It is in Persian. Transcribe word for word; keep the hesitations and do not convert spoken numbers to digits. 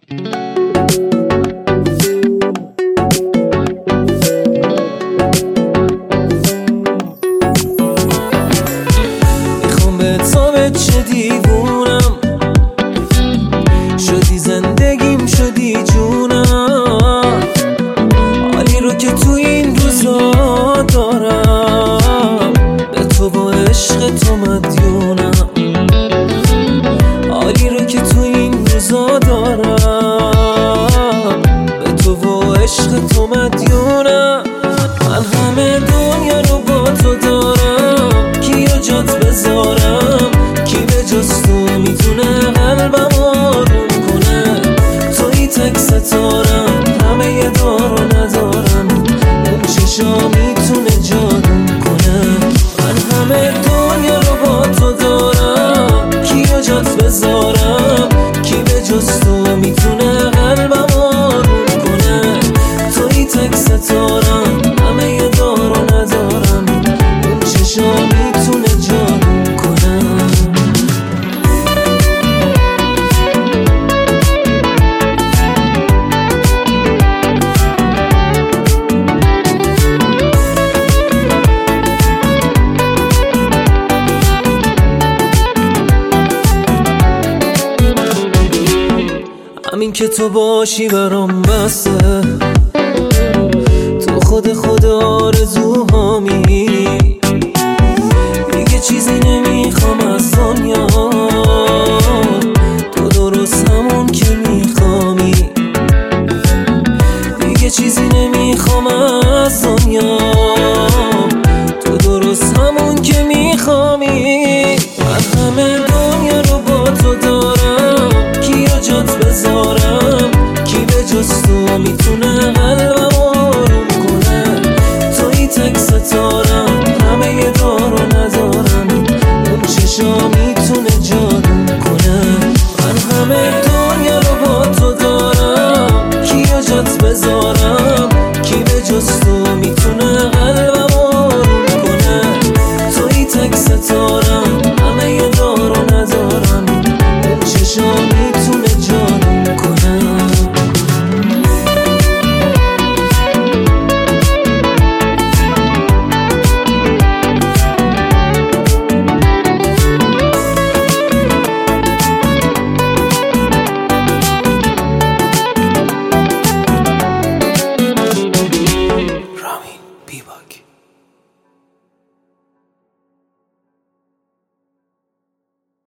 میخوام به تو بچه دیوونم، شدی زندگیم شدی جونم، حالی رو که تو این روزا دارم به تو با عشق تو مدیونم، حالی رو که تو این روزا دارم به تو با عشق تو مدیونم. من همه دنیا رو با تو دارم، کیو جات بذارم، کی به جز تو میتونه قلبم آروم کنه؟ توی تک ستارم، همه یه دار و ندارم، اون چشا میتونه جادوم کنه. من همه دنیا رو با تو دارم، کیو جات بذارم، کی به جز تو میتونه قلبم آروم کنه؟ توی تک ستارم، همه یه دار و ندارم، اون چشا میتونه جادوم کنه. همین که تو باشی برام بسه، تو خود خود آرزوهامی، دیگه چیزی نمیخوام از دنیا، تو درست همون که میخوامی، دیگه چیزی نمیخوام از دنیا، تو درست همون که میخوامی. من همه دنیا رو با تو دارم، کیو جات بذارم، کی به جز تو